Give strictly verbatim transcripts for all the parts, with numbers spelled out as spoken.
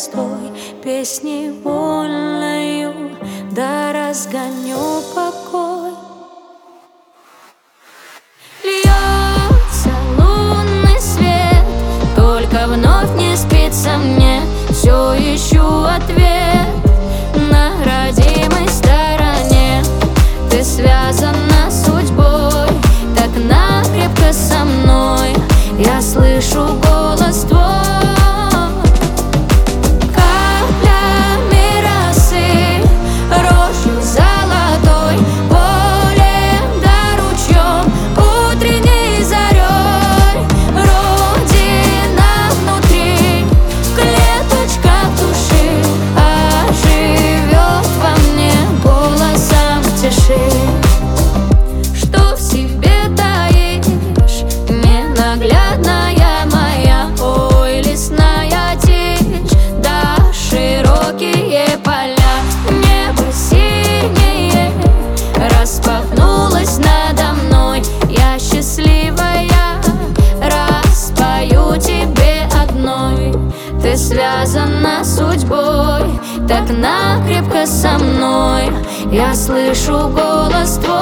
звездой песни вольною, да разгоню покой. Льется лунный свет, только вновь не спится мне. Все ищу ответ на родимой стороне. Ты связана судьбой, так накрепко со мной. Я слышу голос твой. Каплями росы, рощу золотой, полем да ручьем, утренней зарей. Родина внутри, клеточка души, оживет во мне голосом в тиши. Что в себе таишь, ненаглядная моя, ой, лесная тишь, да широкие поля. Небо синее распахнулось надо мной. Я счастливая, распою тебе одной. Ты связана судьбой, так накрепко со мной. Я слышу голос твой.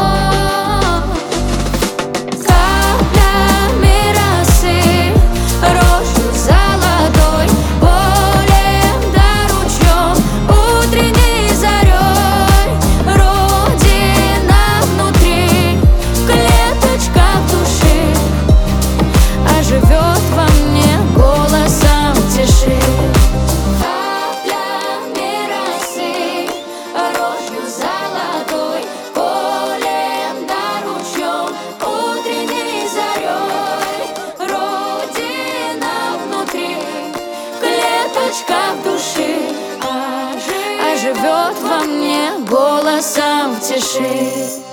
Живет во мне голосом в тиши. Каплями росы, рощу золотой, полем да ручьем, утренней зарей. Родина внутри, клеточка в души, оживет во мне голосом в тиши.